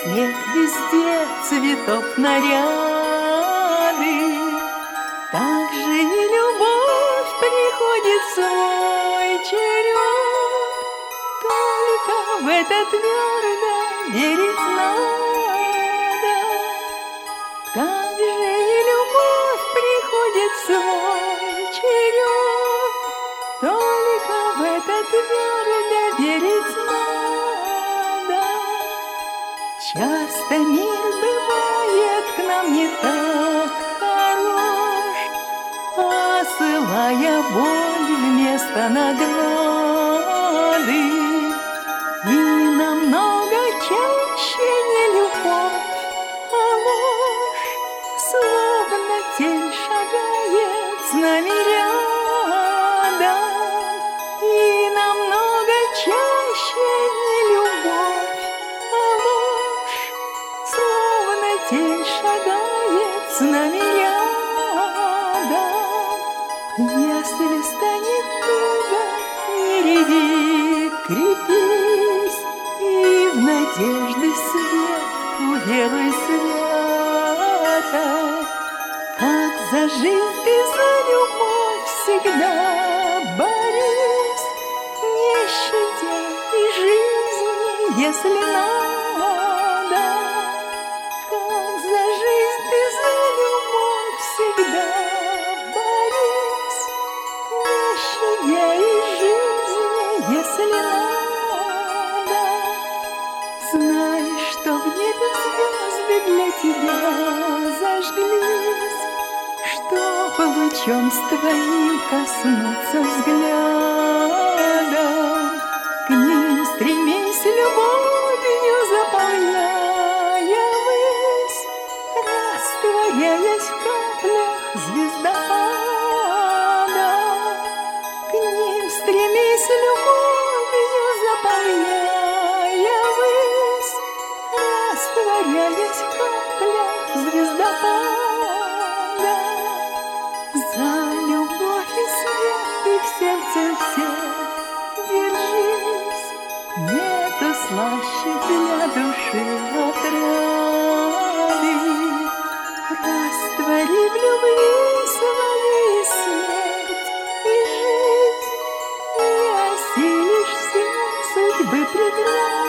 снег везде цветов наряды. Так же и любовь приходит в свой черед, только в это твердо верить надо. Так же и любовь приходит в свой черед, только в это твердо верить надо. Часто мир бывает к нам не так хорош, посылая боль вместо награды. И намного чаще не любовь, а ложь, словно тень шагает с нами рядом. И намного чаще не любовь, а ложь, словно тень шагает с нами рядом. Если станет туго, не реви, крепись, и в надежды свет уверуй свято. Как за жизнь ты за любовь всегда борись, не щадя и жизни, если надо. Как за жизнь ты за любовь всегда борись, не щадя и жизни, если надо. Знай, что в небе звезды для тебя зажглись, чтоб лучом с твоим коснуться взглядом. К ним стремись любовью, заполняя высь, растворяясь в каплях звездопада. К ним стремись любовью, заполняя высь, растворяясь в каплях звездопада. За любовь и свет ты в сердце всех держись, нету слаще для души отрады. Раствори в любви своей смерть и жизнь, не осилишь все судьбы преград.